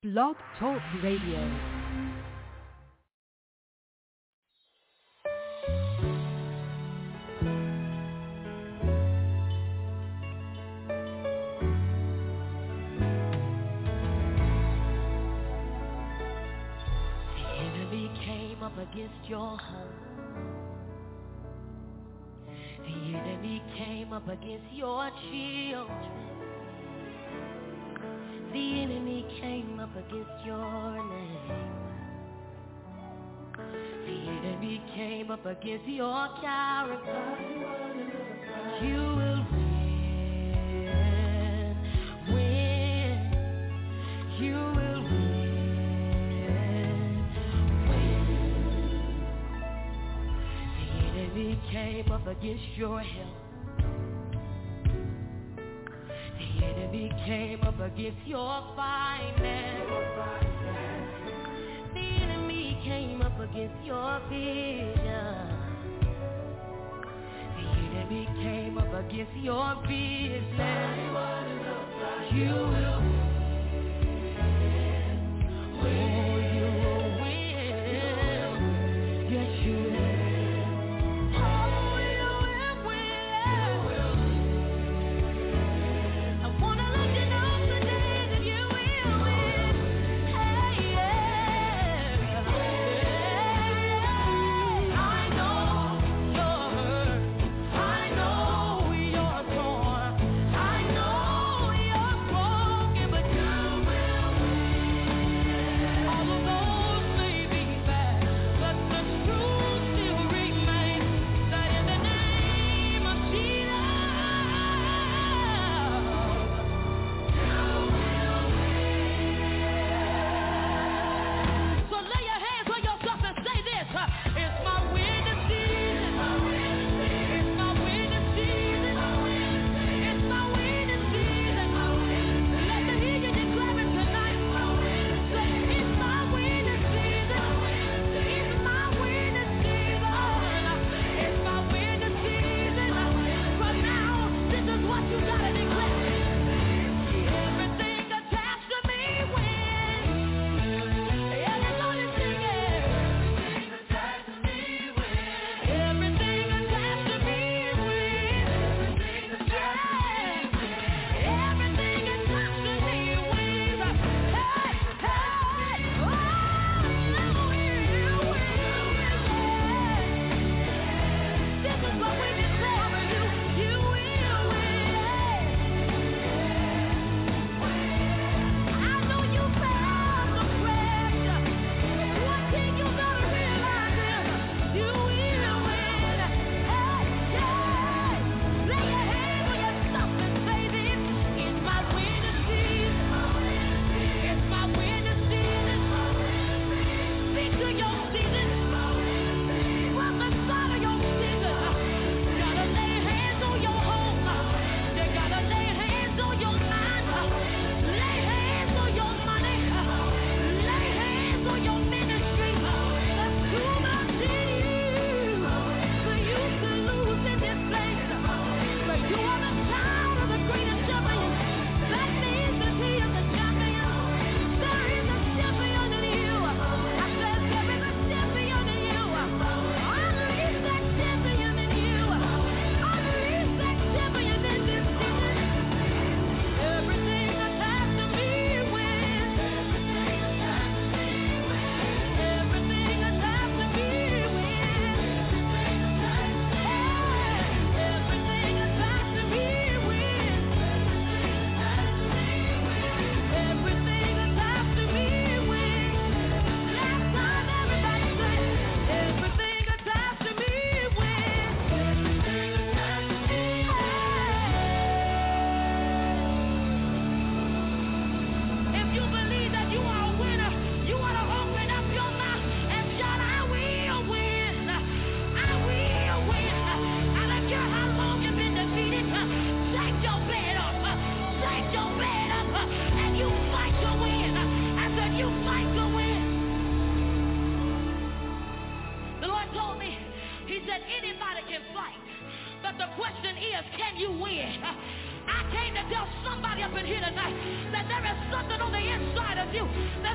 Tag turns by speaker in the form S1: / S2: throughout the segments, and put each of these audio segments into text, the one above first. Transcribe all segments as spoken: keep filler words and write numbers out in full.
S1: Blog Talk Radio.
S2: Against your home. The enemy came up against your children. The enemy came up against your name. The enemy came up against your character. You will win, win, you will win. He came up against your health. The enemy came up against your finance. The enemy came up against your vision. The enemy came up against your business. You will win. Oh, you will win. Yes, you will.
S3: you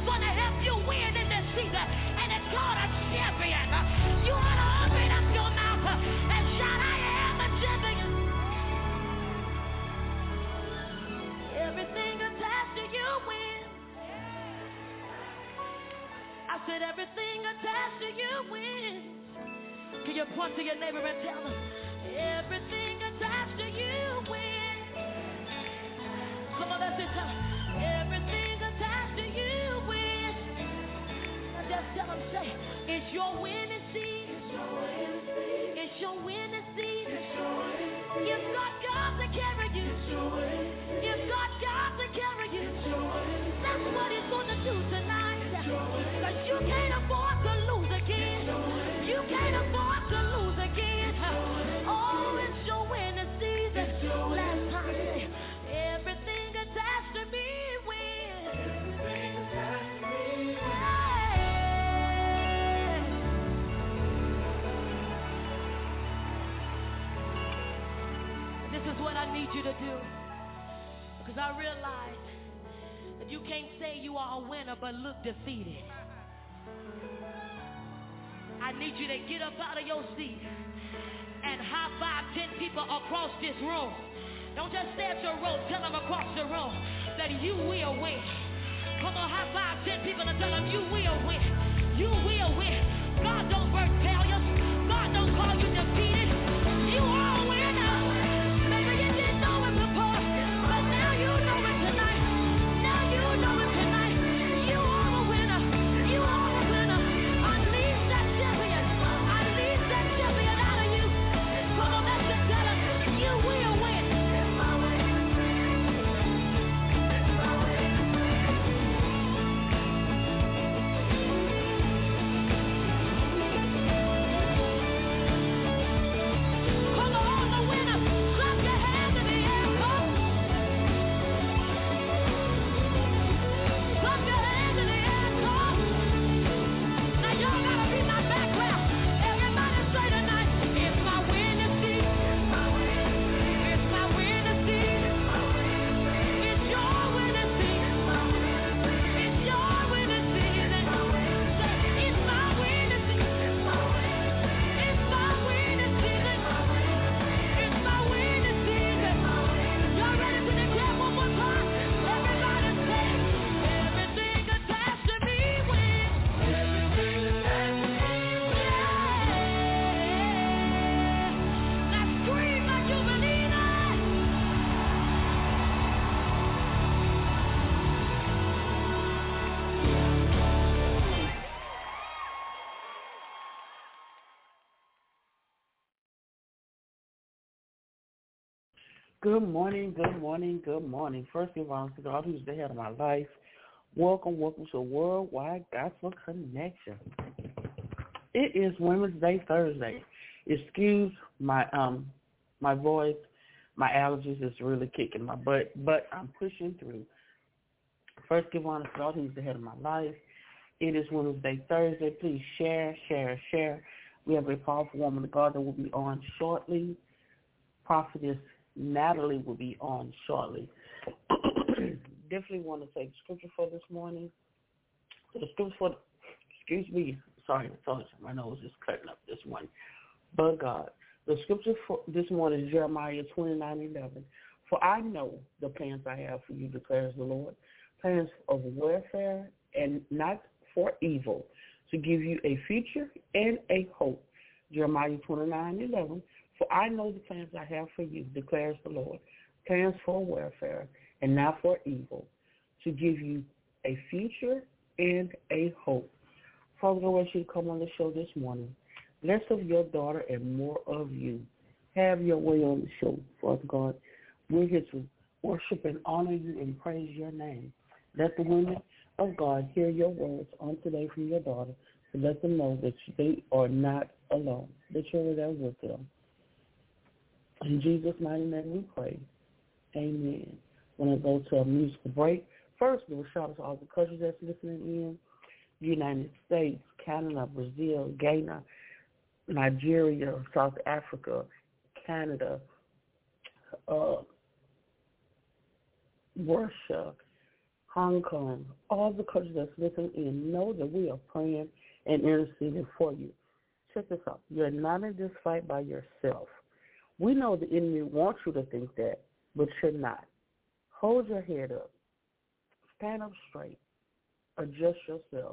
S2: said everything attached to you wins. Can you point to your neighbor and tell them, everything attached to you wins. Come on, let's just tell them, everything attached to you wins. Now just tell them, say, it's your winning season. It's your winning season. You've got God to carry you. You've got God to carry you. That's what He's going to do tonight. Because you can't afford to lose again. You can't afford to lose again. Oh, it's your winning season. Last time, say, everything attached to me wins. Everything attached to me wins. This is what I need you to do. Because I realize that you can't say you are a winner but look defeated. I need you to get up out of your seat and high five ten people across this room. Don't just stay at your row, tell them across the room that you will win. Come on, high five ten people and tell them you will win. You will win. God don't birth failures. God don't call you defeated. You are a winner. Maybe you didn't know it before, but now you know it tonight. Now you know it tonight. You are a winner. You are a winner. Unleash that champion. Unleash that champion out of you. Come on, let's just tell him you will win. It's my way. It's my way. Come on, the winner. Clap your hands in the air. Come. Clap your hands in the air. Come. Now y'all gotta be my background. Everybody say tonight, it's my winning season. It's my winning season. It's your winning season. It's your winning season. Say, it's my winning season. It's my winning season. It's my winning season. Y'all ready to declare one more time? Everybody say, everything attached to me wins. Everything attached to me wins. Now scream like you believe it.
S3: Good morning, good morning, good morning. First of all, to God who's the head of my life, welcome, welcome to Worldwide Gospel Connection. It is Women's Day Thursday. Excuse my um my voice, my allergies is really kicking my butt, but I'm pushing through. First, give honor to God who's the head of my life. It is Women's Day Thursday. Please share, share, share. We have a powerful woman of God that will be on shortly. Prophetess Natalie will be on shortly. Definitely want to take scripture for this morning. The scripture for, excuse me, sorry, sorry, my nose is cutting up this morning. But God, the scripture for this morning is Jeremiah twenty-nine eleven. For I know the plans I have for you, declares the Lord, plans of welfare and not for evil, to give you a future and a hope. Jeremiah twenty-nine eleven. For I know the plans I have for you, declares the Lord, plans for welfare and not for evil, to give you a future and a hope. Father, I want you to come on the show this morning. Less of your daughter and more of you. Have your way on the show, Father God. We're here to worship and honor you and praise your name. Let the women of God hear your words on today from your daughter, to let them know that they are not alone, that you're there with them. In Jesus' mighty name we pray. Amen. When I go to a musical break, first we'll shout out to all the countries that's listening in. United States, Canada, Brazil, Ghana, Nigeria, South Africa, Canada, uh, Russia, Hong Kong, all the countries that's listening in, know that we are praying and interceding for you. Check this out. You're not in this fight by yourself. We know the enemy wants you to think that, but you're not. Hold your head up. Stand up straight. Adjust yourself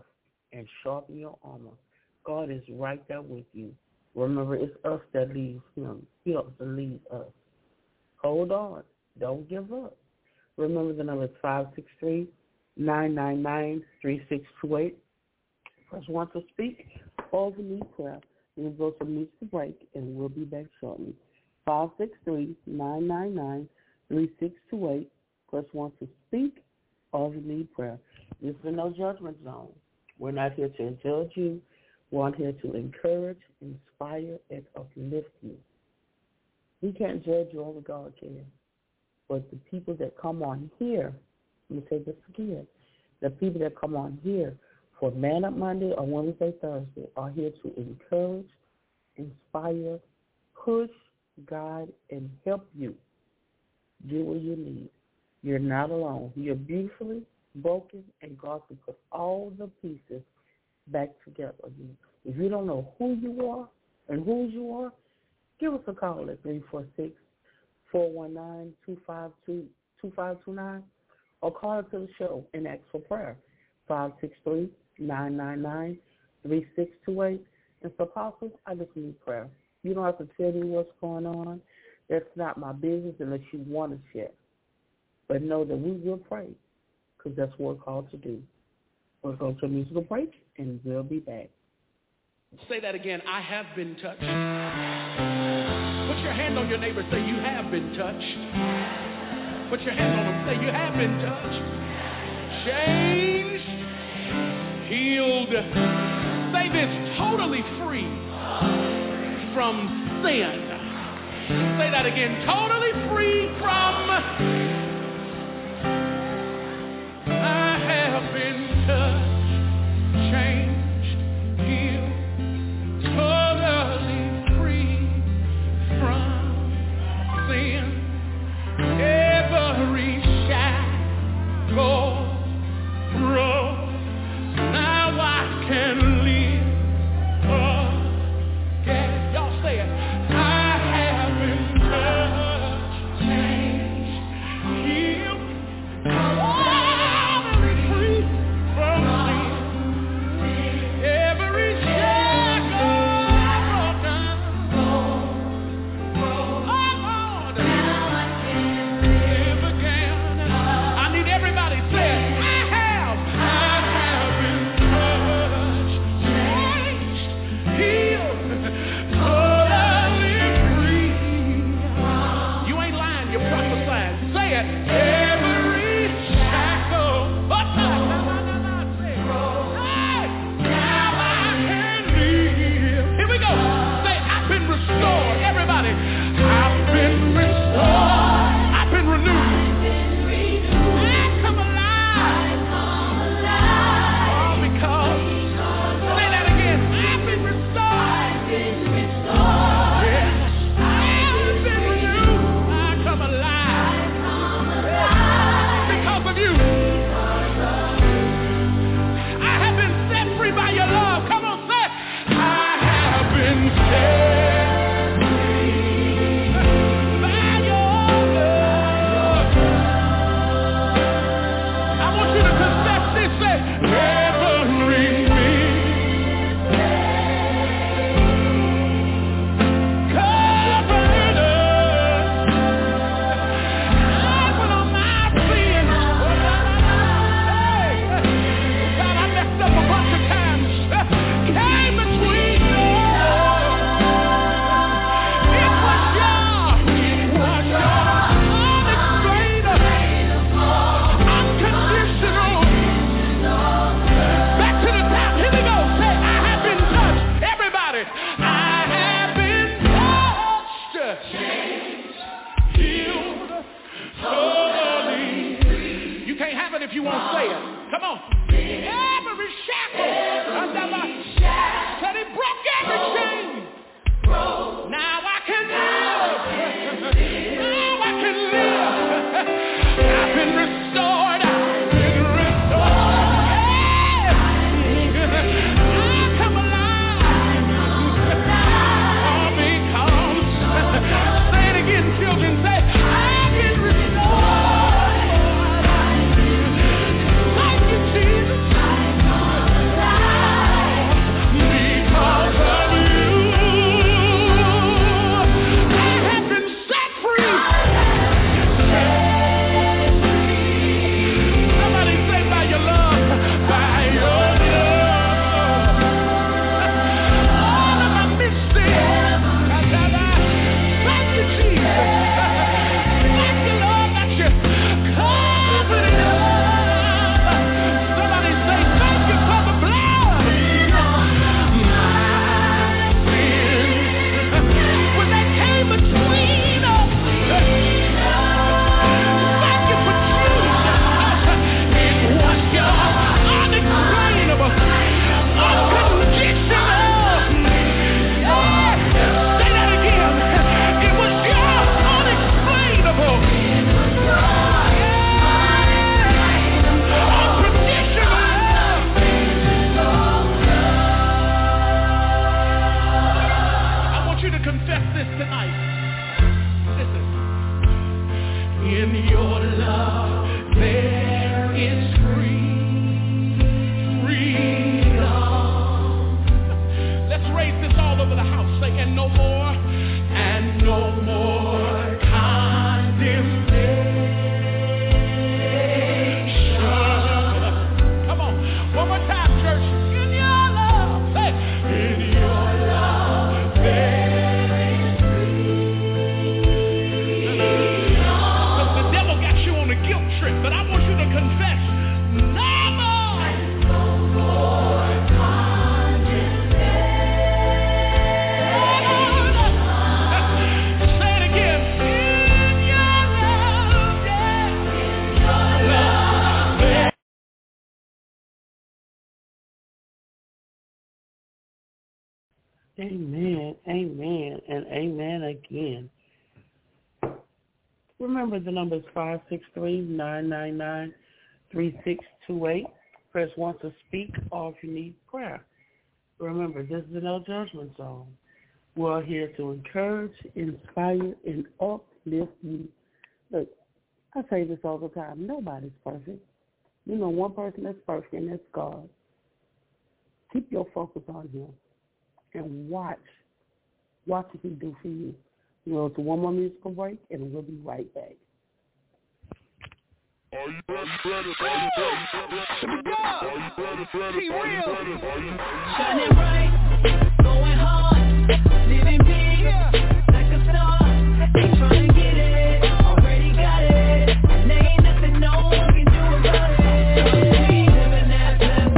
S3: and sharpen your armor. God is right there with you. Remember, it's us that leads him. He helps to lead us. Hold on. Don't give up. Remember, the number is five six three, nine nine nine, three six two eight. Press one to speak. All we need prayer. We'll go some needs to break, and we'll be back shortly. five six three, nine nine nine, three six two eight. Press one to speak. All we need prayer. This is no judgment zone. We're not here to judge you. We're here to encourage, inspire, and uplift you. We can't judge you, only God can. But the people that come on here, let me say this again, the people that come on here for Man Up Monday or Wednesday, Thursday are here to encourage, inspire, push, guide, and help you get what you need. You're not alone. You're beautifully broken, and God can put all the pieces back together again. If you don't know who you are and whose you are, give us a call at three four six, four one nine, two five two nine or call into the show and ask for prayer, five six three, nine nine nine, three six two eight. And so, Apostle, I just need prayer. You don't have to tell me what's going on. That's not my business unless you want to share. But know that we will pray because that's what we're called to do. We're going to a musical break, and we'll be back.
S4: Say that again. I have been touched. Put your hand on your neighbor. Say, you have been touched. Put your hand on them. Say, you have been touched. Changed. Healed. Say this, totally free from sin. Say that again. Totally free from I have been touched, changed, healed, totally free from sin. Every shackle broke. Now I can live again. Y'all say it. I have been touched, changed,
S3: Amen, amen, and amen again. Remember, the number is five six three, nine nine nine, three six two eight. Press one to speak or if you need prayer. Remember, this is no judgment zone. We're here to encourage, inspire, and uplift you. Look, I say this all the time. Nobody's perfect. You know one person that's perfect, and that's God. Keep your focus on him and watch. Watch what he do for you. You know, it's a one more musical break, and we'll be right back.
S5: Are you ready? Ready? Ready? Ready? Ready? Ready?
S2: Shining bright, going hard, living big, like a star. Ain't trying to get it, already got it. And there ain't nothing no one can do about it. We living that best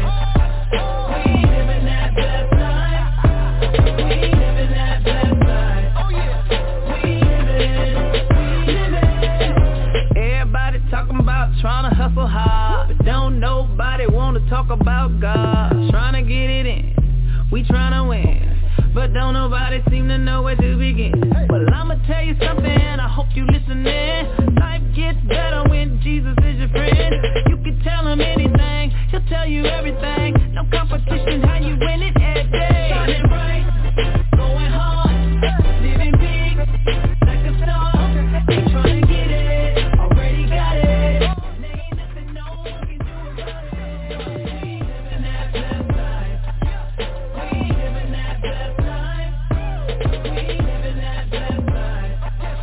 S2: life. We living that best life. We living that best life. Oh yeah. We living, we living. Everybody talking about trying to hustle hard, but don't nobody want to talk about God. Trying to get it in, we trying to win, but don't nobody seem to know where to begin. Well, I'ma tell you something, and I hope you listening. Life gets better when Jesus is your friend. You can tell him anything, he'll tell you everything. No competition, how you win it every day. Shining bright, going hard, living big, like a star. Ain't trying to get it, already got it. There ain't nothing no one can do about it. We living that best life. We living that best life. We living that best life.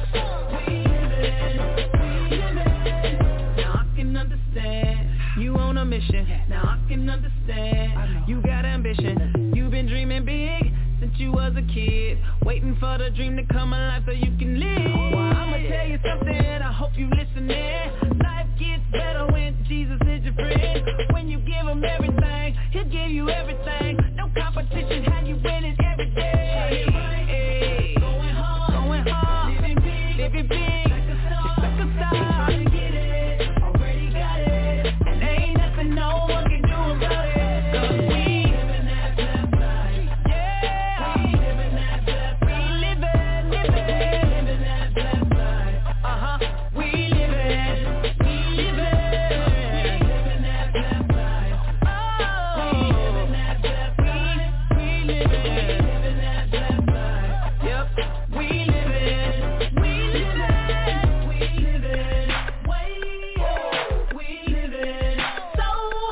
S2: We living, we living. Now I can understand you on a mission. Now I can understand you got ambition. You've been dreaming big since you was a kid, waiting for the dream to come alive so you can live. Well, I'ma tell you something, I hope you listening. Life gets better when Jesus is your friend. When you give him everything, he'll give you everything. No competition, how you win it every day. Hey, going hard, going hard, living big, living big, like a star, just like a star. Trying to get it, already got it, and there ain't nothing no one can do about it. 'Cause we living that best life. Yeah, we living that best life. We living, living, living that best life. Uh huh. We living, we living, we living that best life. Oh, we living that best life. We living, living that best life. Yep. We living, we living, we living way up. We living so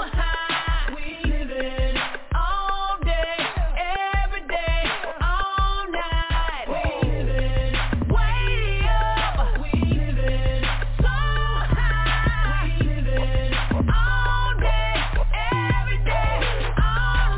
S2: high. We living all day, every day, all night. We living way up. We living so high. We living all day, every day, all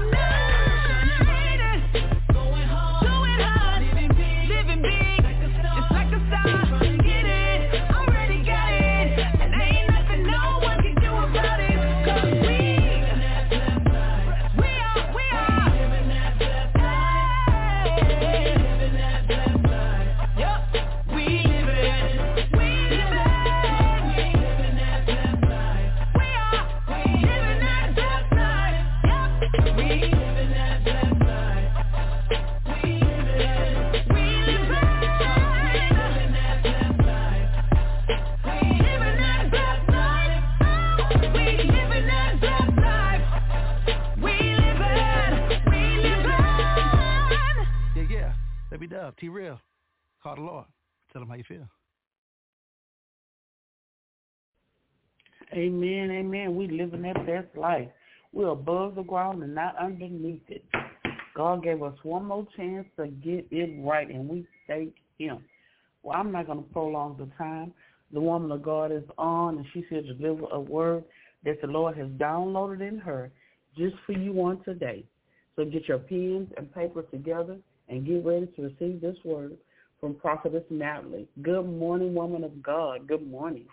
S2: night. Going hard, doing hard, living big, living big, like a star, just like a star. Trying to get it, already got it, and there ain't nothing no one can do about it. 'Cause we living that best life. We are, we are living that best life. Living that best life. Yup, we living, we living, we living that best life. We are, we living that best life. Yup, we living that best life. We living, we living, living that best life. We living that best life. We living that best life. We living, we living.
S4: Yeah, yeah. Let me dub. T-Real. Call the Lord. Tell him how you feel.
S3: Amen, amen. We living that best life. We're above the ground and not underneath it. God gave us one more chance to get it right, and we thank him. Well, I'm not going to prolong the time. The woman of God is on, and she's here to deliver a word that the Lord has downloaded in her just for you on today. So get your pens and paper together and get ready to receive this word from Prophetess Natalie. Good morning, woman of God. Good morning.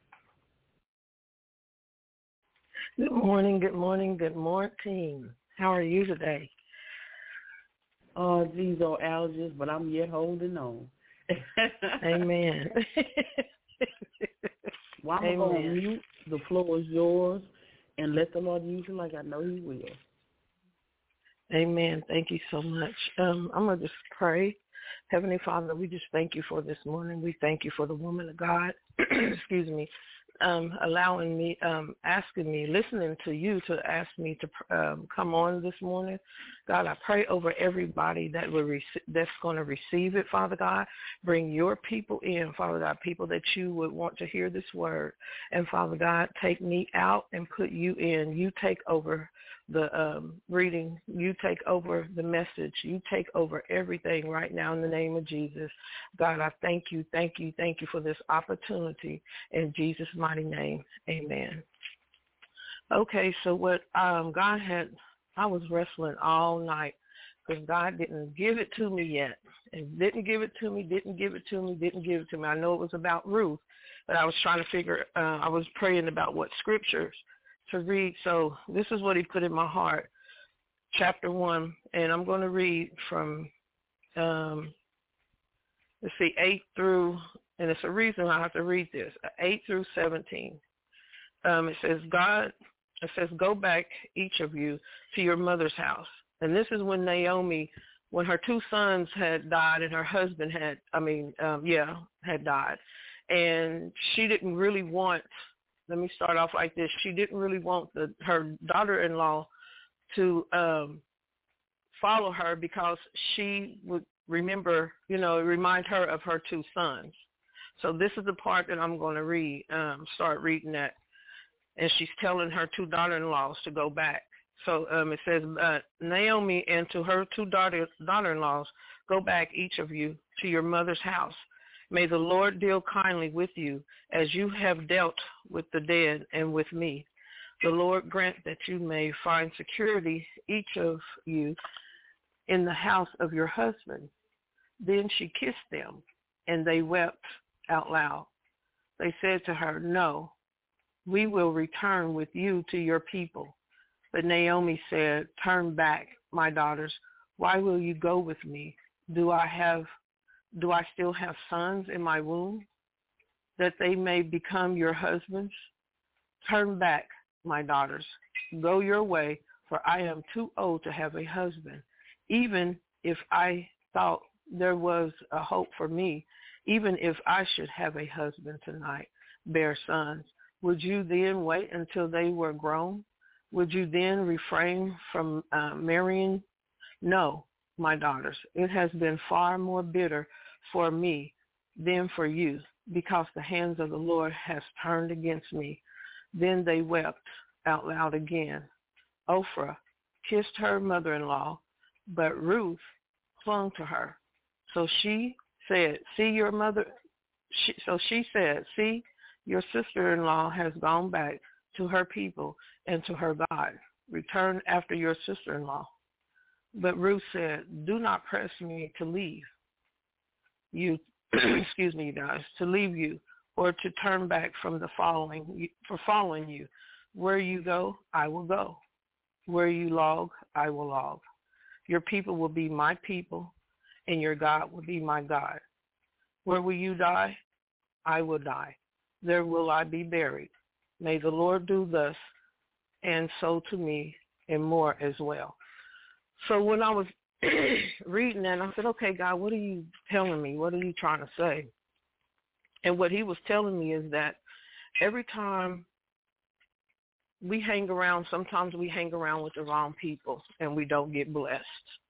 S6: Good morning, good morning, good morning. How are you today?
S3: Oh, geez, oh, allergies, but I'm yet holding on.
S6: Amen.
S3: Well, I'm
S6: Amen.
S3: going to mute. The floor is yours, and let the Lord use you like I know he will.
S6: Amen. Thank you so much. Um, I'm going to just pray. Heavenly Father, we just thank you for this morning. We thank you for the woman of God, excuse me, um, allowing me, um, asking me, listening to you to ask me to um, come on this morning. God, I pray over everybody that will rec- that's going to receive it, Father God. Bring your people in, Father God, people that you would want to hear this word. And Father God, take me out and put you in. You take over the um, reading. You take over the message. You take over everything right now in the name of Jesus. God, I thank you, thank you, thank you for this opportunity in Jesus' mighty name. Amen. Okay, so what um, God had, I was wrestling all night because God didn't give it to me yet. And didn't give it to me, didn't give it to me, didn't give it to me. I know it was about Ruth, but I was trying to figure, uh, I was praying about what scriptures to read. So this is what he put in my heart, chapter one, and I'm going to read from, um, let's see, eight through, and it's a reason I have to read this, eight through seventeen. Um, it says, God, it says, go back, each of you, to your mother's house. And this is when Naomi, when her two sons had died and her husband had, I mean, um, yeah, had died. And she didn't really want, let me start off like this. She didn't really want the, her daughter-in-law to um, follow her because she would remember, you know, remind her of her two sons. So this is the part that I'm going to read, um, start reading that. And she's telling her two daughter-in-laws to go back. So um, it says, uh, Naomi and to her two daughter, daughter-in-laws, go back, each of you, to your mother's house. May the Lord deal kindly with you as you have dealt with the dead and with me. The Lord grant that you may find security, each of you, in the house of your husband. Then she kissed them, and they wept out loud. They said to her, no, we will return with you to your people. But Naomi said, turn back, my daughters. Why will you go with me? Do I have Do I still have sons in my womb, that they may become your husbands? Turn back, my daughters. Go your way, for I am too old to have a husband. Even if I thought there was a hope for me, even if I should have a husband tonight, bear sons, would you then wait until they were grown? Would you then refrain from uh, marrying? No, my daughters, it has been far more bitter for me than for you, because the hands of the Lord has turned against me. Then they wept out loud again. Ophrah kissed her mother-in-law, but Ruth clung to her. So she said, see your mother, she, so she said, see, your sister-in-law has gone back to her people and to her God. Return after your sister-in-law. But Ruth said, do not press me to leave you, excuse me, you guys, to leave you or to turn back from the following, for following you. Where you go, I will go. Where you log, I will log. Your people will be my people, and your God will be my God. Where will you die? I will die. There will I be buried. May the Lord do thus, and so to me, and more as well. So when I was reading that, I said, okay, God, what are you telling me? What are you trying to say? And what he was telling me is that every time we hang around, sometimes we hang around with the wrong people and we don't get blessed.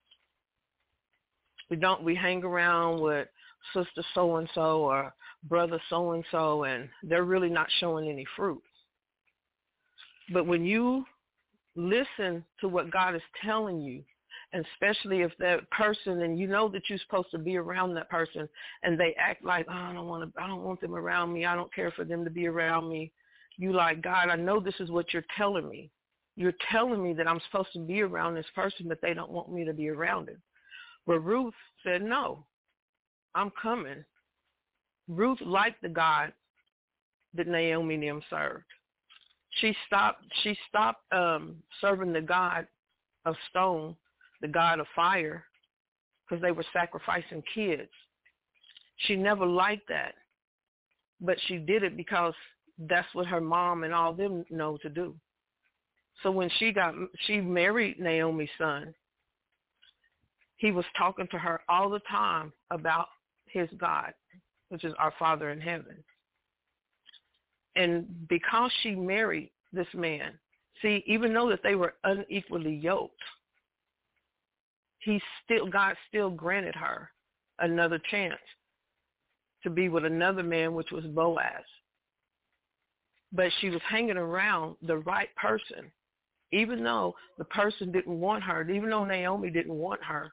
S6: We don't, we hang around with sister so-and-so or brother so-and-so, and they're really not showing any fruit. But when you listen to what God is telling you, and especially if that person, and you know that you're supposed to be around that person, and they act like, oh, I don't want to, I don't want them around me. I don't care for them to be around me. You like, God, I know this is what you're telling me. You're telling me that I'm supposed to be around this person, but they don't want me to be around him. But Ruth said, no, I'm coming. Ruth liked the God that Naomi and them served. She stopped, she stopped um, serving the God of stone, the God of fire, because they were sacrificing kids. She never liked that, but she did it because that's what her mom and all them know to do. So when she got, she married Naomi's son, he was talking to her all the time about his God, which is our Father in heaven. And because she married this man, see, even though that they were unequally yoked, he still, God still granted her another chance to be with another man, which was Boaz. But she was hanging around the right person, even though the person didn't want her, even though Naomi didn't want her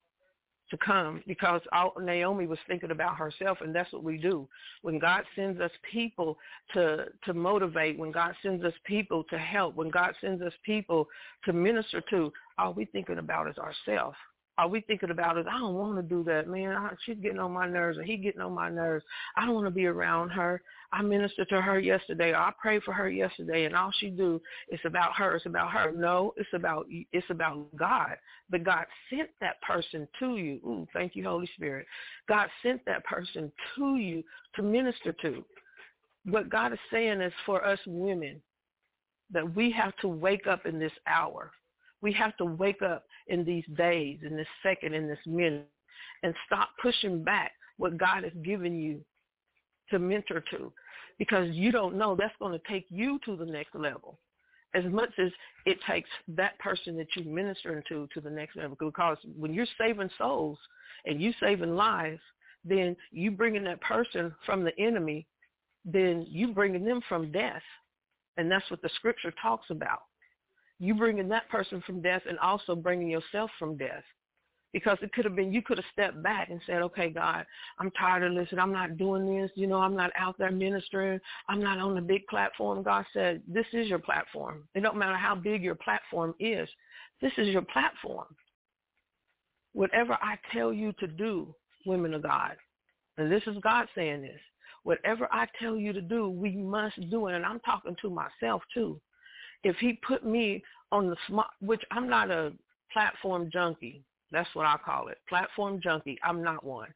S6: to come, because all, Naomi was thinking about herself, and that's what we do. When God sends us people to to motivate, when God sends us people to help, when God sends us people to minister to, all we thinking about is ourselves. All we thinking about is, I don't want to do that, man. I, she's getting on my nerves, or he getting on my nerves. I don't want to be around her. I ministered to her yesterday, or I prayed for her yesterday, and all she do is about her. It's about her. No, it's about it's about God. But God sent that person to you. Ooh, thank you, Holy Spirit. God sent that person to you to minister to. What God is saying is for us women that we have to wake up in this hour. We have to wake up in these days, in this second, in this minute, and stop pushing back what God has given you to mentor to, because you don't know that's going to take you to the next level as much as it takes that person that you're ministering to to the next level. Because when you're saving souls and you saving lives, then you bringing that person from the enemy, then you bringing them from death. And that's what the scripture talks about. You bringing that person from death and also bringing yourself from death. Because it could have been, you could have stepped back and said, okay, God, I'm tired of listening. I'm not doing this. You know, I'm not out there ministering. I'm not on the big platform. God said, this is your platform. It don't matter how big your platform is. This is your platform. Whatever I tell you to do, women of God, and this is God saying this, whatever I tell you to do, we must do it. And I'm talking to myself too. If he put me on the smart, which I'm not a platform junkie. That's what I call it. Platform junkie. I'm not one.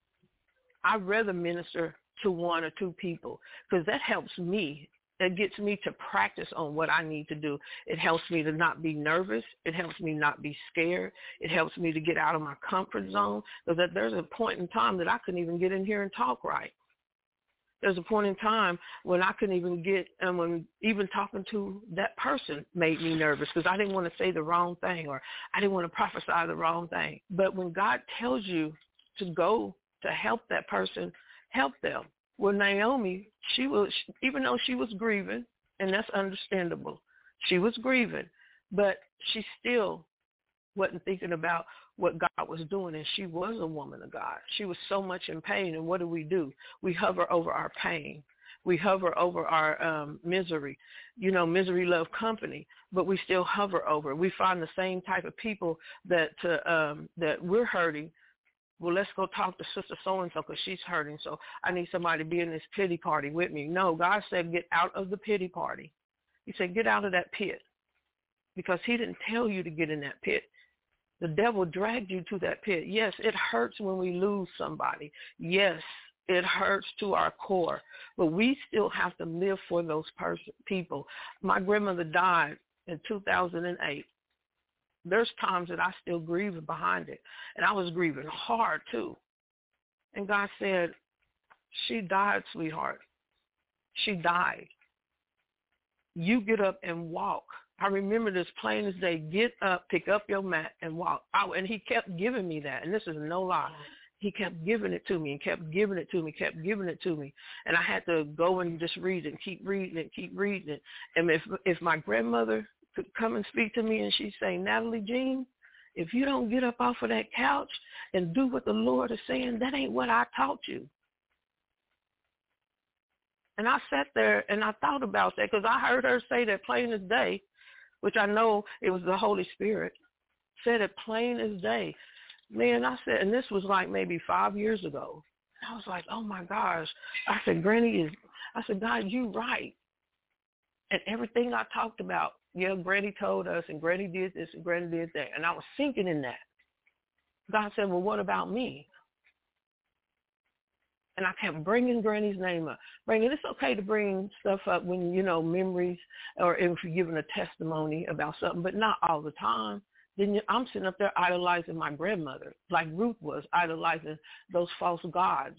S6: I'd rather minister to one or two people because that helps me. It gets me to practice on what I need to do. It helps me to not be nervous. It helps me not be scared. It helps me to get out of my comfort zone, because there's a point in time that I couldn't even get in here and talk right. There's a point in time when I couldn't even get, and when even talking to that person made me nervous because I didn't want to say the wrong thing, or I didn't want to prophesy the wrong thing. But when God tells you to go to help that person, help them. Well, Naomi, she was, even though she was grieving, and that's understandable, she was grieving, but she still wasn't thinking about what God was doing, and she was a woman of God. She was so much in pain, and what do we do? We hover over our pain. We hover over our um, misery. You know, misery love company, but we still hover over it. We find the same type of people that uh, um, that we're hurting. Well, let's go talk to Sister So-and-so because she's hurting, so I need somebody to be in this pity party with me. No, God said get out of the pity party. He said get out of that pit, because he didn't tell you to get in that pit. The devil dragged you to that pit. Yes, it hurts when we lose somebody. Yes, it hurts to our core. But we still have to live for those person, people. My grandmother died in two thousand eight. There's times that I still grieve behind it. And I was grieving hard, too. And God said, she died, sweetheart. She died. You get up and walk. I remember this plain as day. Get up, pick up your mat, and walk. I, and he kept giving me that, and this is no lie. He kept giving it to me and kept giving it to me, kept giving it to me. And I had to go and just read it and keep reading it, keep reading it. And if if my grandmother could come and speak to me and she'd say, Natalie Jean, if you don't get up off of that couch and do what the Lord is saying, that ain't what I taught you. And I sat there and I thought about that because I heard her say that plain as day, which I know it was the Holy Spirit, said it plain as day. Man, I said, and this was like maybe five years ago. I was like, oh, my gosh. I said, Granny is, I said, God, you right. And everything I talked about, yeah, Granny told us, and Granny did this, and Granny did that. And I was sinking in that. God said, well, what about me? And I kept bringing Granny's name up. Bringing, it's okay to bring stuff up when, you know, memories or if you're giving a testimony about something, but not all the time. then I'm sitting up there idolizing my grandmother, like Ruth was idolizing those false gods.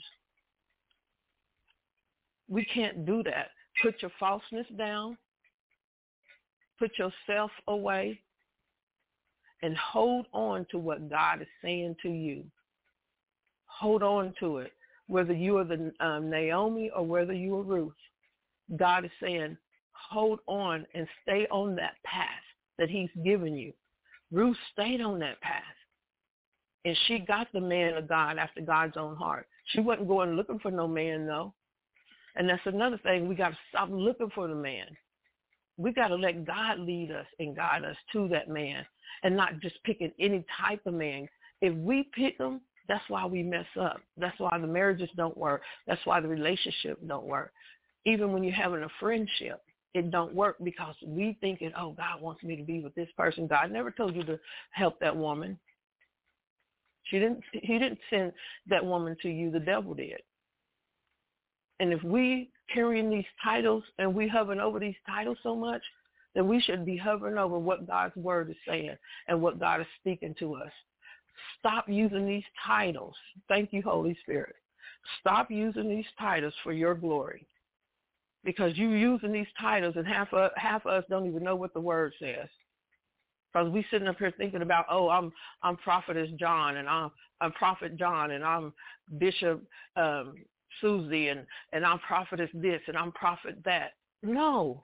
S6: We can't do that. Put your falseness down. Put yourself away. And hold on to what God is saying to you. Hold on to it. Whether you are the um, Naomi or whether you are Ruth, God is saying, hold on and stay on that path that he's given you. Ruth stayed on that path. And she got the man of God after God's own heart. She wasn't going looking for no man, though. And that's another thing. We got to stop looking for the man. We got to let God lead us and guide us to that man and not just picking any type of man. If we pick them, that's why we mess up. That's why the marriages don't work. That's why the relationship don't work. Even when you're having a friendship, it don't work because we thinking, oh, God wants me to be with this person. God never told you to help that woman. She didn't. He didn't send that woman to you. The devil did. And if we carrying these titles and we hovering over these titles so much, then we should be hovering over what God's word is saying and what God is speaking to us. Stop using these titles. Thank you, Holy Spirit. Stop using these titles for your glory. Because you using these titles and half of, half of us don't even know what the word says. Because we sitting up here thinking about, oh, I'm I'm Prophetess John and I'm I'm Prophet John and I'm Bishop um, Susie and, and I'm Prophetess this and I'm Prophet that. No.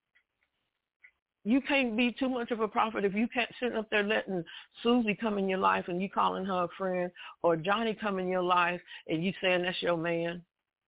S6: You can't be too much of a prophet if you can't sit up there letting Susie come in your life and you calling her a friend, or Johnny come in your life and you saying that's your man.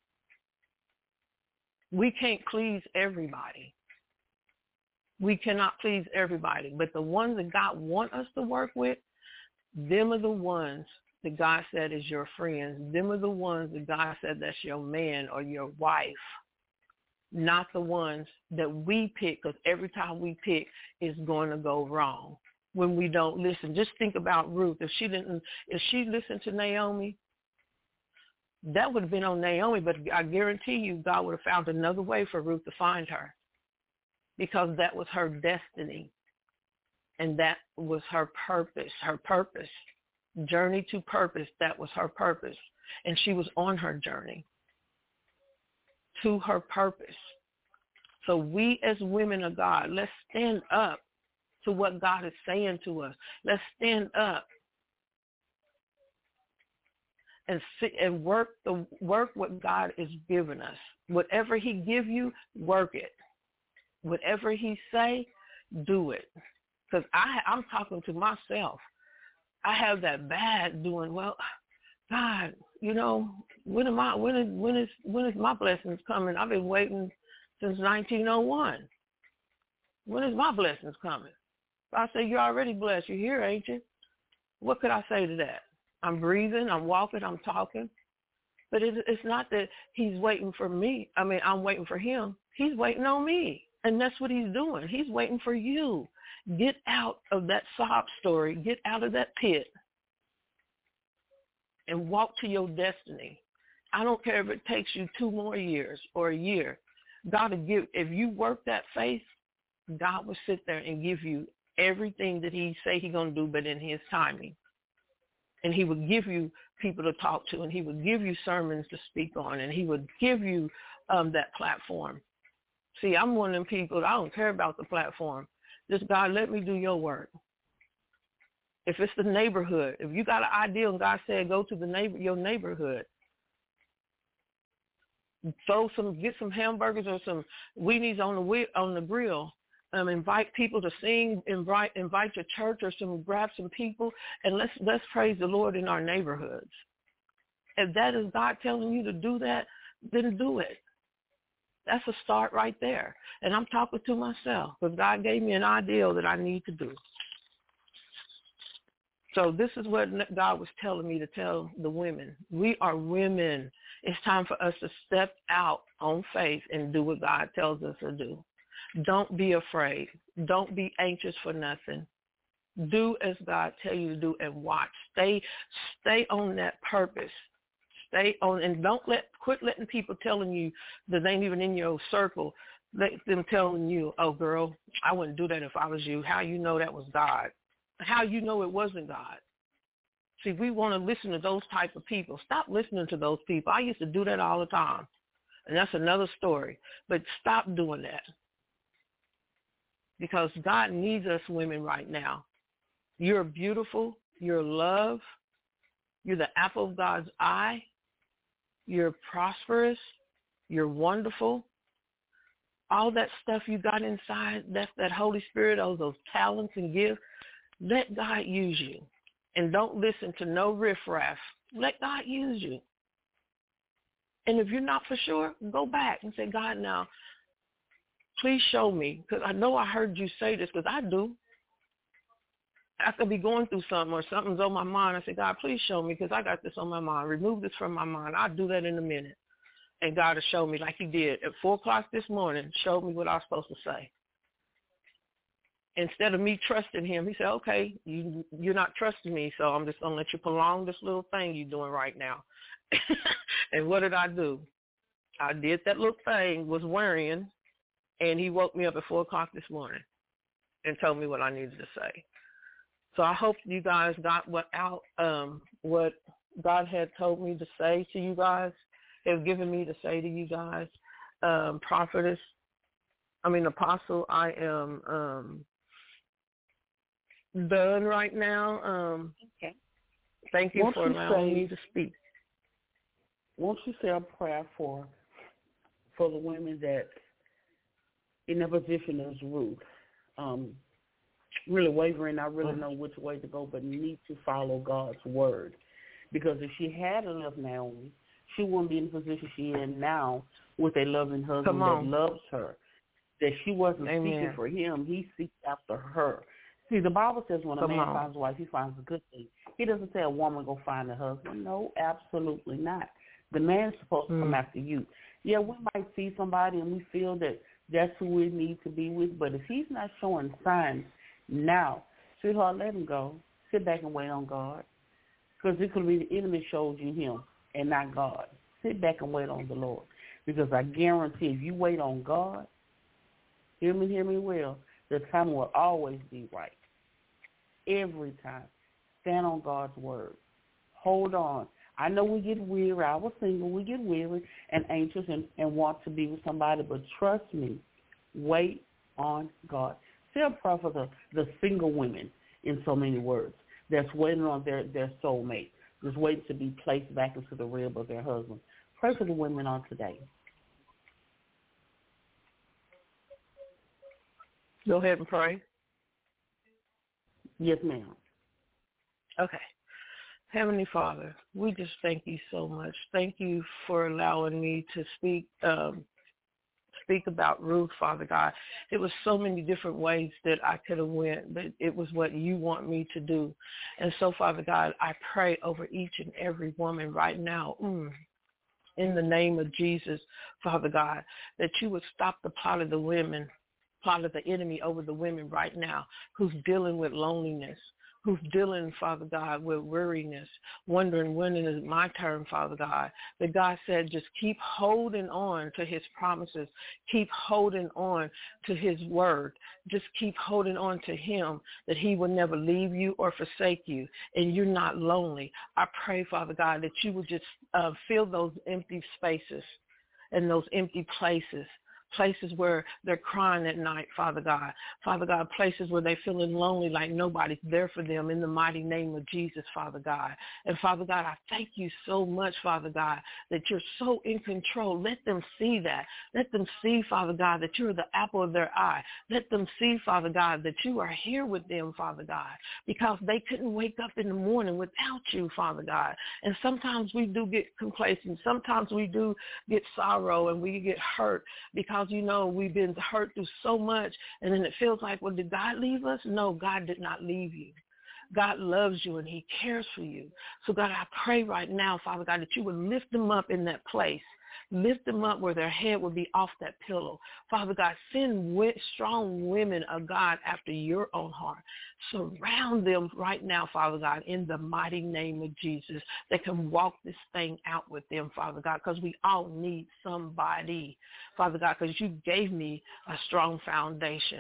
S6: We can't please everybody. We cannot please everybody. But the ones that God wants us to work with, them are the ones that God said is your friends. Them are the ones that God said that's your man or your wife. Not the ones that we pick, because every time we pick, it's going to go wrong when we don't listen. Just think about Ruth. If she didn't, if she listened to Naomi, that would have been on Naomi, but I guarantee you God would have found another way for Ruth to find her, because that was her destiny and that was her purpose, her purpose, journey to purpose. That was her purpose, and she was on her journey to her purpose. So we as women of God, let's stand up to what God is saying to us. Let's stand up and sit and work the work what God is giving us. Whatever he give you, work it. Whatever he say, do it. Because I I'm talking to myself. I have that bad doing, well, God, you know, when am I when is when is when is my blessings coming? I've been waiting since nineteen oh one. When is my blessings coming? I say, you're already blessed. You're here, ain't you? What could I say to that? I'm breathing, I'm walking, I'm talking. But it, it's not that he's waiting for me. I mean, I'm waiting for him. He's waiting on me. And that's what he's doing. He's waiting for you. Get out of that sob story. Get out of that pit and walk to your destiny. I don't care if it takes you two more years or a year. God will give, if you work that faith, God will sit there and give you everything that he say he's going to do, but in his timing. And he would give you people to talk to, and he would give you sermons to speak on, and he would give you um, that platform. See, I'm one of them people, I don't care about the platform. Just, God, let me do your work. If it's the neighborhood, if you got an idea and God said go to the neighbor, your neighborhood, throw some, get some hamburgers or some weenies on the on the grill. Um, invite people to sing. Invite invite your church or some grab some people and let's let's praise the Lord in our neighborhoods. If that is God telling you to do that, then do it. That's a start right there. And I'm talking to myself because God gave me an ideal that I need to do. So this is what God was telling me to tell the women. We are women. It's time for us to step out on faith and do what God tells us to do. Don't be afraid. Don't be anxious for nothing. Do as God tells you to do and watch. Stay, stay on that purpose. Stay on, and don't let quit letting people telling you that they ain't even in your circle. Let them telling you, oh girl, I wouldn't do that if I was you. How you know that was God? how you know it wasn't God. See, we want to listen to those type of people. Stop listening to those people. I used to do that all the time, and that's another story. But stop doing that, because God needs us women right now. You're beautiful. You're loved. You're the apple of God's eye. You're prosperous. You're wonderful. All that stuff you got inside, that's that Holy Spirit, all those talents and gifts, let God use you. And don't listen to no riffraff. Let God use you. And if you're not for sure, go back and say, God, now, please show me. Because I know I heard you say this, because I do. I could be going through something or something's on my mind. I say, God, please show me, because I got this on my mind. Remove this from my mind. I'll do that in a minute. And God will show me like he did. At four o'clock this morning, showed me what I was supposed to say. Instead of me trusting him, he said, okay, you, you're not trusting me, so I'm just going to let you prolong this little thing you're doing right now. And what did I do? I did that little thing, was worrying, and he woke me up at four o'clock this morning and told me what I needed to say. So I hope you guys got what out, um, what God had told me to say to you guys, have given me to say to you guys. Um, prophetess, I mean, apostle, I am um, done right now. Um,
S3: okay.
S6: Thank you
S3: won't
S6: for
S3: you
S6: allowing
S3: say,
S6: me to speak.
S3: Won't you say a prayer for for the women that in a position as Ruth, um, really wavering, not really know which way to go, but need to follow God's word? Because if she had left Naomi, she wouldn't be in the position she's in now with a loving husband that loves her. That she wasn't
S6: Amen.
S3: seeking for him, he seeks after her. See, the Bible says when a
S6: Come
S3: man
S6: on.
S3: finds a wife, he finds a good thing. He doesn't say a woman go find a husband. No, absolutely not. The man's supposed to
S6: Mm.
S3: come after you. Yeah, we might see somebody and we feel that that's who we need to be with, but if he's not showing signs now, sweetheart, let him go. Sit back and wait on God. Because it could be the enemy showed you him and not God. Sit back and wait on the Lord. Because I guarantee if you wait on God, hear me, hear me well, the time will always be right. Every time. Stand on God's word. Hold on. I know we get weary. I was single. We get weary and anxious and, and want to be with somebody, but trust me, wait on God. Say a prayer for the, the single women, in so many words, that's waiting on their, their soulmate, just waiting to be placed back into the rib of their husband. Pray for the women on today.
S6: Go ahead and pray.
S3: Yes, ma'am.
S6: Okay. Heavenly Father, we just thank you so much. Thank you for allowing me to speak um, speak about Ruth, Father God. It was so many different ways that I could have went, but it was what you want me to do. And so, Father God, I pray over each and every woman right now, mm, in the name of Jesus, Father God, that you would stop the plot of the women, plot of the enemy over the women right now who's dealing with loneliness, who's dealing, Father God, with weariness, wondering when it is my turn, Father God. That God said, just keep holding on to his promises. Keep holding on to his word. Just keep holding on to him, that he will never leave you or forsake you, and you're not lonely. I pray, Father God, that you would just uh, fill those empty spaces and those empty places, places where they're crying at night, Father God. Father God, places where they're feeling lonely like nobody's there for them, in the mighty name of Jesus, Father God. And Father God, I thank you so much, Father God, that you're so in control. Let them see that. Let them see, Father God, that you're the apple of their eye. Let them see, Father God, that you are here with them, Father God, because they couldn't wake up in the morning without you, Father God. And sometimes we do get complacent. Sometimes we do get sorrow and we get hurt because you know, we've been hurt through so much, and then it feels like, well, did God leave us? No, God did not leave you. God loves you, and he cares for you. So, God, I pray right now, Father God, that you would lift them up in that place. Lift them up where their head would be off that pillow. Father God, send strong women of God after your own heart. Surround them right now, Father God, in the mighty name of Jesus, that can walk this thing out with them, Father God, because we all need somebody, Father God, because you gave me a strong foundation.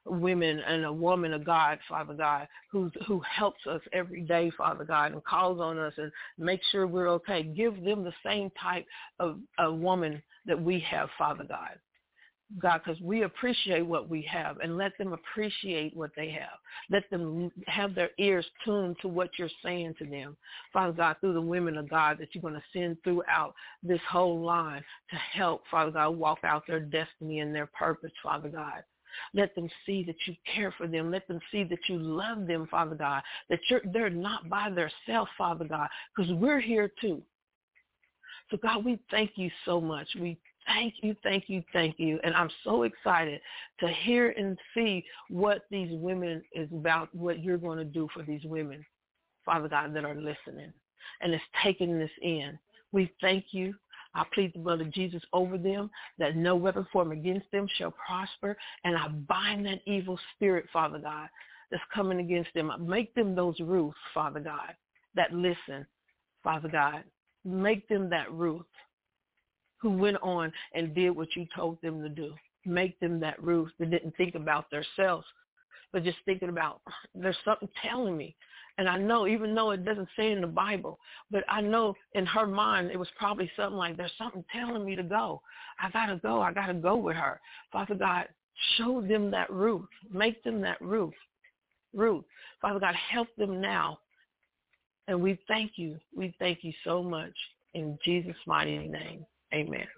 S6: women and a woman of God, Father God, who who helps us every day, Father God, and calls on us and makes sure we're okay. Give them the same type of a woman that we have, Father God. God, because we appreciate what we have, and let them appreciate what they have. Let them have their ears tuned to what you're saying to them, Father God, through the women of God that you're going to send throughout this whole line to help, Father God, walk out their destiny and their purpose, Father God. Let them see that you care for them. Let them see that you love them, Father God, that you're, they're not by themselves, Father God, because we're here too. So, God, we thank you so much. We Thank you, thank you, thank you. And I'm so excited to hear and see what these women is about, what you're going to do for these women, Father God, that are listening and is taking this in. We thank you. I plead the blood of Jesus over them, that no weapon formed against them shall prosper. And I bind that evil spirit, Father God, that's coming against them. Make them those Ruth, Father God, that listen, Father God. Make them that Ruth who went on and did what you told them to do. Make them that Ruth that didn't think about themselves, but just thinking about, there's something telling me. And I know, even though it doesn't say in the Bible, but I know in her mind it was probably something like, there's something telling me to go. I got to go. I got to go with her. Father God, show them that Ruth. Make them that Ruth. Ruth. Father God, help them now. And we thank you. We thank you so much. In Jesus' mighty name. Amen.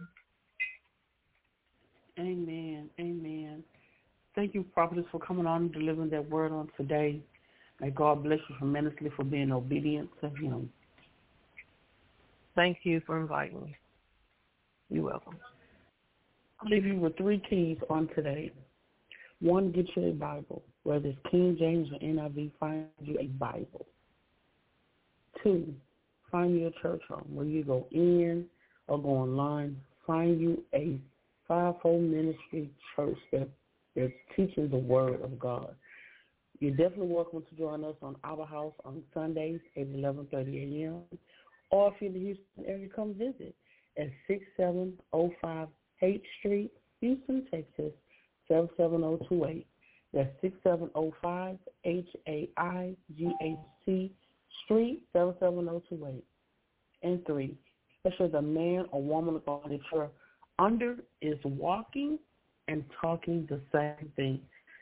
S3: Amen. Amen. Thank you, prophetess, for coming on and delivering that word on today. May God bless you tremendously for being obedient to him.
S6: Thank you for inviting me. You're welcome.
S3: I'll leave you with three keys on today. One, get you a Bible. Whether it's King James or N I V, find you a Bible. Two, find you a church home where you go in or go online. Find you a fivefold ministry church that is teaching the word of God. You're definitely welcome to join us on our house on Sundays at eleven thirty a.m. Or if you're in the Houston area, come visit at six seven oh five H Street, Houston, Texas, seven seven oh two eight. That's six seven oh five H A I G H C Street, seven seven oh two eight. And three, especially the man or woman of God that you're under is walking and talking the same thing.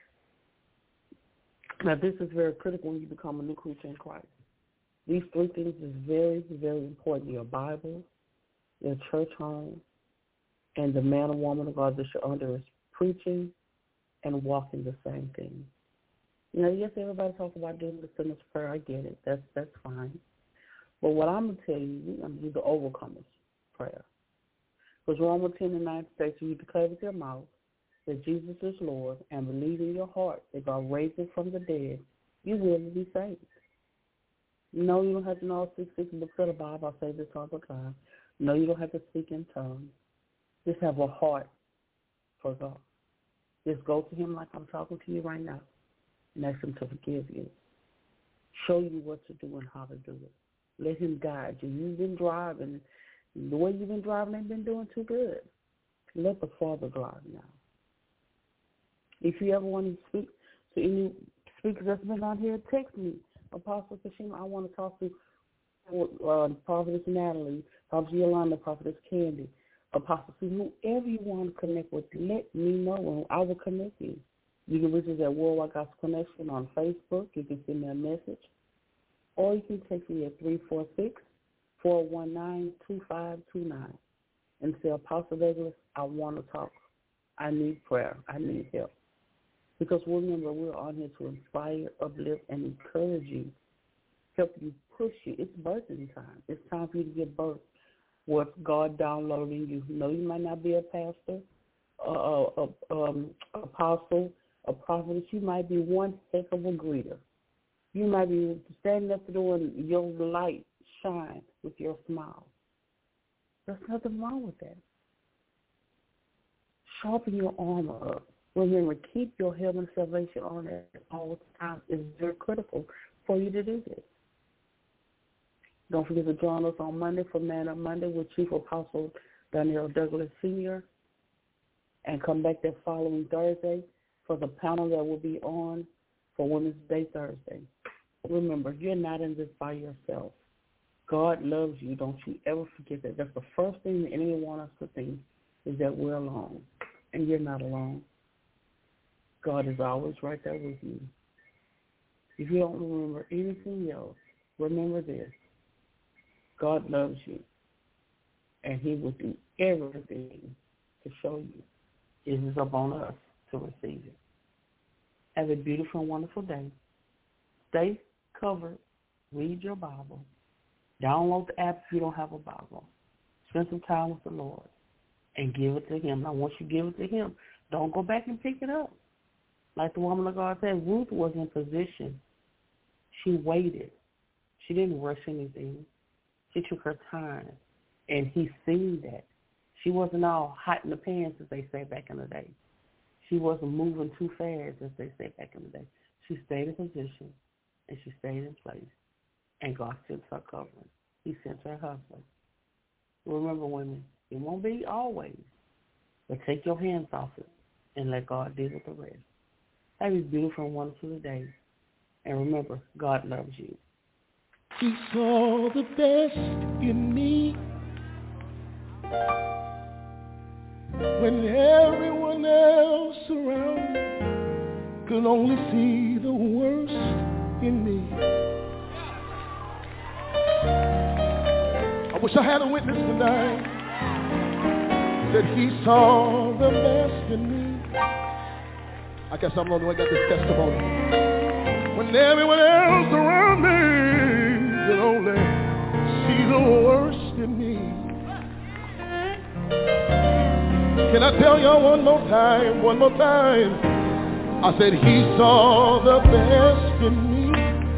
S3: Now, this is very critical when you become a new creature in Christ. These three things is very, very important. Your Bible, your church home, and the man or woman of God that you're under is preaching and walking the same thing. You know, yes, everybody talks about doing the sinner's prayer. I get it. That's that's fine. But what I'm going to tell you, I'm going to do the overcomer's prayer. Because Romans ten and nine states, you declare with your mouth that Jesus is Lord and believe in your heart that God raised him from the dead, you will be saved. No, you don't have to know all six six books of the Bible. I say this all the time. No, you don't have to speak in tongues. Just have a heart for God. Just go to him like I'm talking to you right now and ask him to forgive you. Show you what to do and how to do it. Let him guide you. You've been driving. The way you've been driving ain't been doing too good. Let the Father drive now. If you ever want to speak to any speakers that's been on here, text me. Apostle Kashima, I want to talk to uh, Prophetess Natalie, Prophetess Yolanda, Prophetess Candy, Apostle C, whoever you want to connect with, let me know and I will connect you. You can reach us at Worldwide Gospel Connection on Facebook. You can send me a message. Or you can text me at three four six, four one nine, two five two nine and say, Apostle Douglas, I want to talk. I need prayer. I need help. Because remember, we're on here to inspire, uplift, and encourage you, help you, push you. It's birthing time. It's time for you to give birth. What's God downloading you? No, you might not be a pastor, a, a, a um, apostle, a prophet. You might be one heck of a greeter. You might be standing up there and your light shine with your smile. There's nothing wrong with that. Sharpen your armor up. Remember, keep your helmet of salvation on at all times. It's very critical for you to do this. Don't forget to join us on Monday for Man Up Monday with Chief Apostle Daniel Douglas Senior And come back that following Thursday for the panel that will be on for Women's Day Thursday. Remember, you're not in this by yourself. God loves you. Don't you ever forget that. That's the first thing the enemy wants us to think, is that we're alone. And you're not alone. God is always right there with you. If you don't remember anything else, remember this. God loves you. And he will do everything to show you. It is upon us to receive it. Have a beautiful and wonderful day. Stay covered. Read your Bible. Download the app if you don't have a Bible. Spend some time with the Lord and give it to him. Now, once you give it to him, don't go back and pick it up. Like the woman of God said, Ruth was in position. She waited. She didn't rush anything. She took her time, and he seen that. She wasn't all hot in the pants, as they say back in the day. She wasn't moving too fast, as they say back in the day. She stayed in position, and she stayed in place. And God sent her covering. He sent her husband. Remember, women, it won't be always, but take your hands off it and let God deal with the rest. Have a beautiful and wonderful day. And remember, God loves you.
S4: He saw the best in me when everyone else around me could only see the worst in me. I wish I had a witness tonight that he saw the best in me. I guess I'm the only one that got this testimony. When everyone else around me could only see the worst in me. Can I tell y'all one more time, one more time? I said he saw the best in me.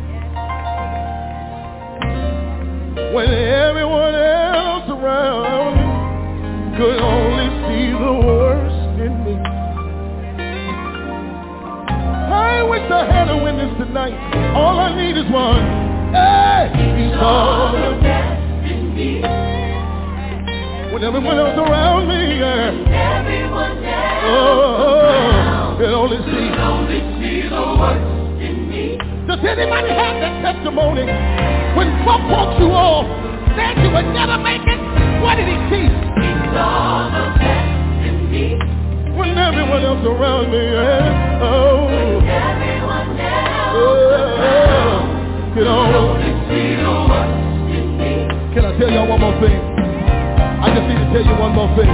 S4: When everyone else around me could only see the worst in me. I wish I had a witness tonight. All I need is one. Hey, he saw the best in me. When everyone else around me, yeah. Everyone else oh, around could only see, could only see the worst in me. Does anybody have that testimony? When folk walked you off, said you would never make it, what did he see? He saw the best in me. When everyone else around me, yeah. Oh. When everyone else oh, around could only see the worst in me. Can I tell y'all one more thing? I just need to tell you one more thing.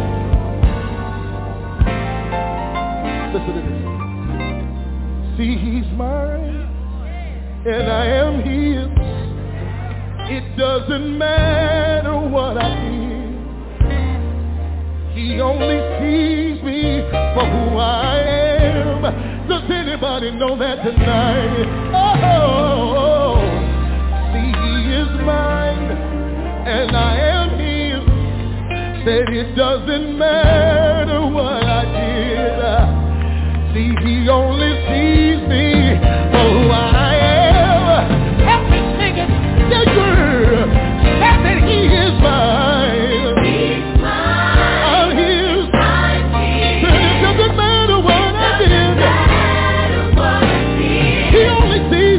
S4: Listen to this. See, he's mine, and I am his. It doesn't matter what I did. He only sees me for who I am. Does anybody know that tonight? Oh, see, he is mine, and I am his. Said it doesn't matter what I did. See, he only sees me for who I am. Help me sing it. Yeah, girl. Said that he is mine. He's mine. I'm his. I'm his. Said it doesn't matter what I did. Matter what I did. He only sees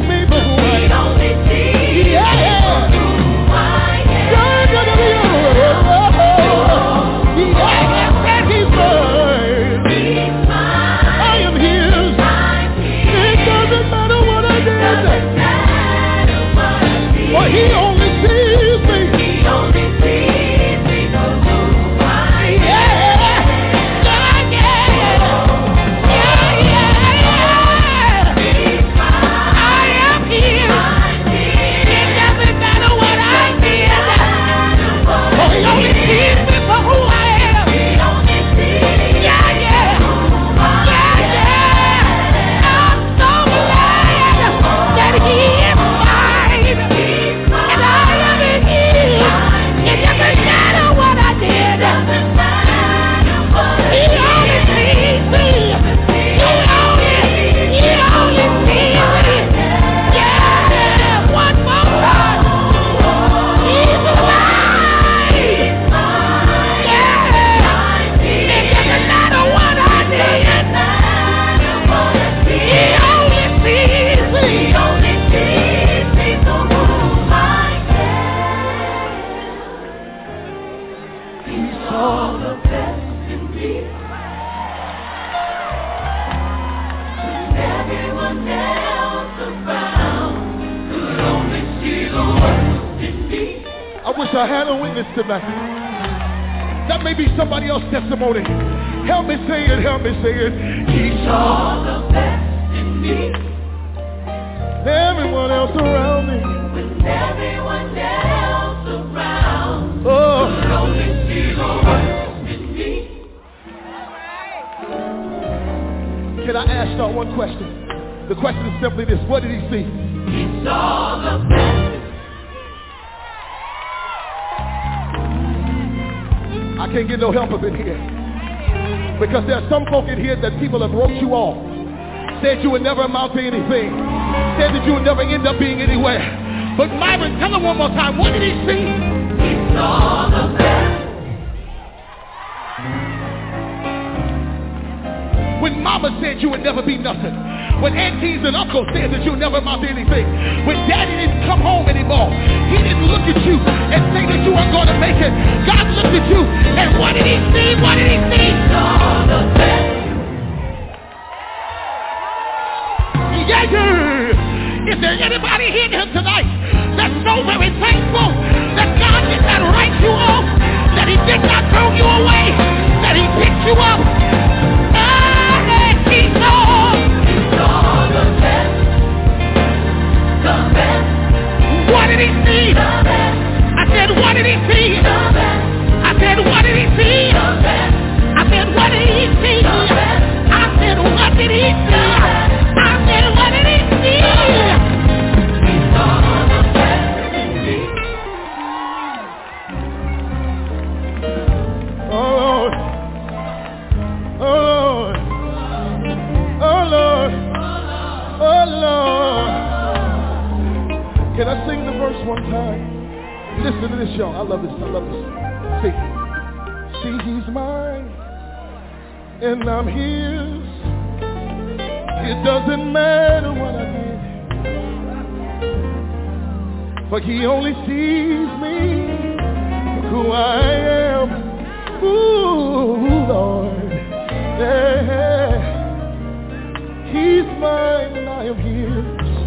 S4: wish I had a witness tonight. That may be somebody else's testimony. Help me say it, help me say it. He saw the best in me. Everyone else around me.
S2: When everyone else around.
S4: Oh.
S2: Could only see the worst in me.
S4: Can I ask y'all one question? The question is simply this. What did he see?
S2: He saw the best.
S4: I can't get no help up in here. Because there are some folk in here that people have wrote you off. Said you would never amount to anything. Said that you would never end up being anywhere. But Myron, tell him one more time. What did he see?
S2: He saw the best.
S4: When mama said you would never be nothing. When aunties and uncles said that you would never amount to anything. When daddy didn't come home anymore. He didn't look at you and say that you weren't going to make it. God looked at you and what did he see? What did he see?
S2: He saw the best.
S4: Yeah, yeah. Is there anybody here tonight that's so very thankful that God did not write you off, that he did not throw you away, that he picked you up? Ah, he saw.
S2: He saw the best. The best.
S4: What did he see?
S2: The best.
S4: I said, what did he see?
S2: The best.
S4: I said, what did he see?
S2: The best.
S4: I said, what did he see?
S2: The best.
S4: I said, what did he see? I said, what did he see?
S2: He saw the best in me.
S4: Oh Lord, oh Lord, oh Lord, oh Lord. Can I sing the verse one time? Listen to this, y'all. I love this. I love this. See, see, he's mine, and I'm his. It doesn't matter what I did, for he only sees me for who I am. Ooh, Lord, yeah. He's mine and I am his.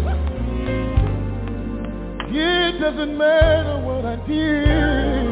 S4: It doesn't matter what I did,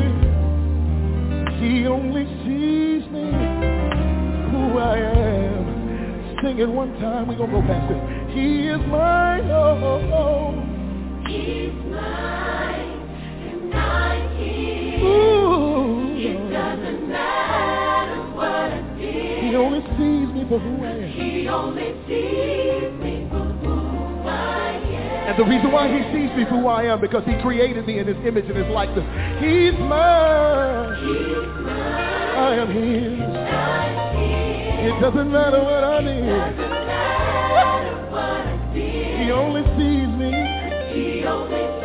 S4: he only sees me who I am. Sing it one time, we're gonna go past it. He is mine, oh, oh, oh.
S2: He's mine and I'm his.
S4: Ooh,
S2: It doesn't matter what I did.
S4: he only sees me for who I am.
S2: He only sees me for who I am.
S4: And the reason why he sees me for who I am, because he created me in his image and his likeness. He's mine.
S2: He's mine.
S4: I am his.
S2: I'm his.
S4: It doesn't matter what I
S2: It
S4: did.
S2: doesn't matter what I did.
S4: He only sees me
S2: He only